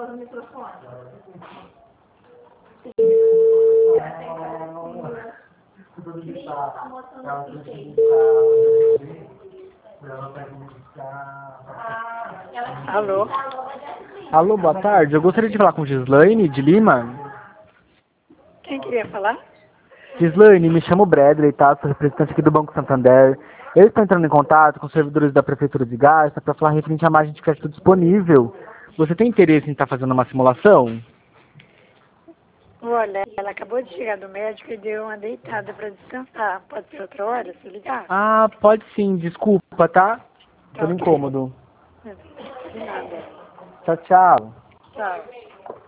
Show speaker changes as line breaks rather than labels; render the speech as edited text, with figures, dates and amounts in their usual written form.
fora o microfone.
Alô?
Alô, boa tarde. Eu gostaria de falar com Gislaine de Lima.
Quem queria falar?
Gislaine, me chamo Bradley, tá? Sou representante aqui do Banco Santander. Eu estou entrando em contato com os servidores da Prefeitura de Garça para falar referente à margem de crédito disponível. Você tem interesse em estar fazendo uma simulação?
Olha, ela acabou de chegar do médico e deu uma deitada para descansar. Pode ser outra hora, se ligar?
Ah, pode sim. Desculpa, tá?
Tá
Pelo
ok.
incômodo.
De nada.
Tchau, tchau.
Tchau.